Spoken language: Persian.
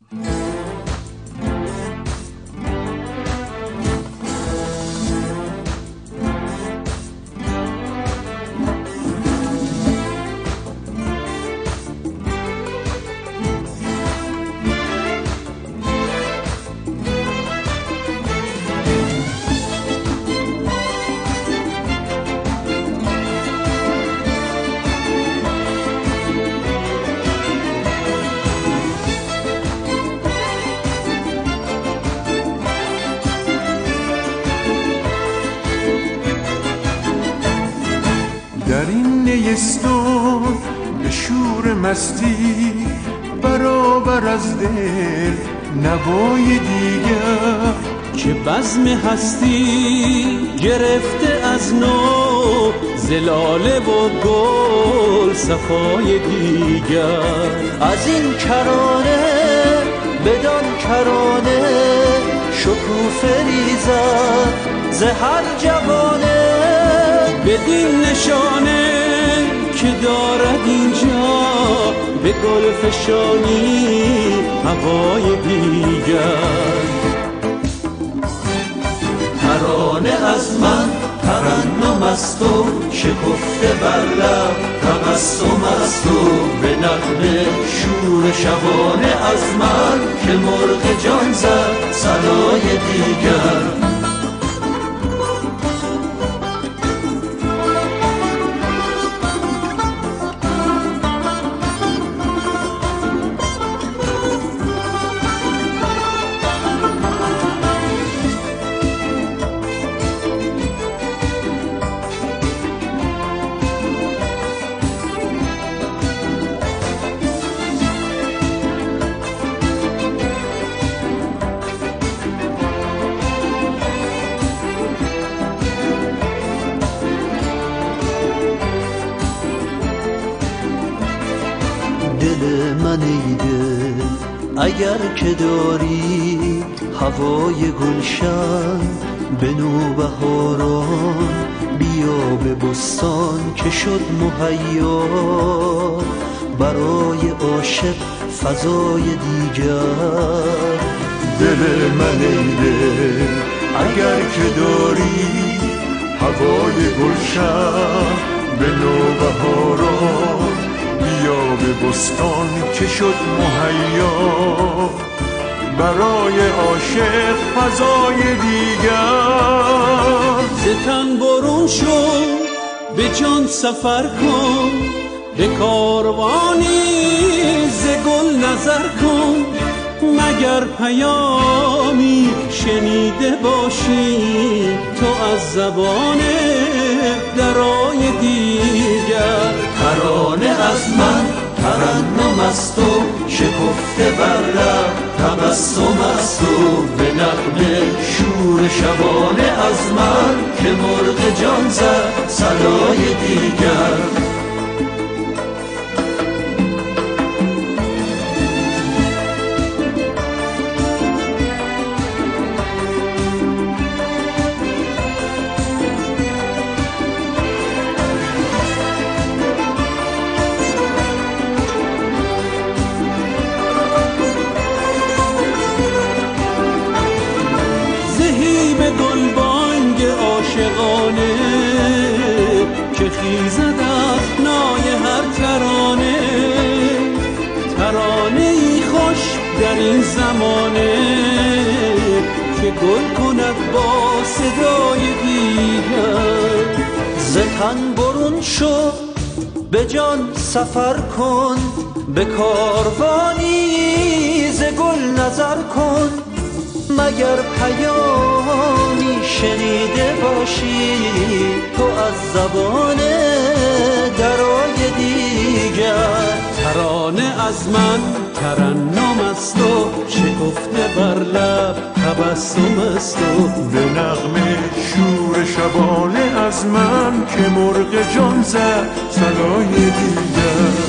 در این نیستان به شور مستی برابر از دل نوای دیگر که بزم هستی گرفته از نو زلاله و گل صفای دیگر. از این کرانه بدان کرانه شکوفه ریزد ز هر جوانه، بدین نشانه که دارد اینجا به گل فشانی هوای دیگر. ترانه از من ترنم است و شکفته بر لب تبسم است و به نغمه شور شبانه از من که مرغ جان زد صدای دیگر. دل من ای دل اگر که داری هوای گلشن به نوبهاران، بیا به بستان که شد مهیا برای عاشق فضای دیگر. دل من ای دل اگر که داری هوای گلشن به نوبهاران، بیا به بستان که شد مهیا برای عاشق فضای دیگر. ز تن برون شو به جان سفر کن، به کاروانی ز گل نظر کن، مگر پیامی شنیده باشی تو از زبان درای دیگر. ترانه از من ترنم است و شکفته بر لب تبسم است و به نغمه شور شبانه از من که مرغ جان زد صدای دیگر. گلبانگ عاشقانه که خیزد از نای هر ترانه، ترانه ای خوش در این زمانه که گل کند با صدای دیگر. ز تن برون شو به جان سفر کن، به کاروانی ز گل نظر کن، مگر پیامی شنیده باشی تو از زبان درای دیگر. ترانه از من ترنم است و شکفته بر لب تبسم است و به نغمه شور شبانه از من که مرغ جان زد صدای دیگر.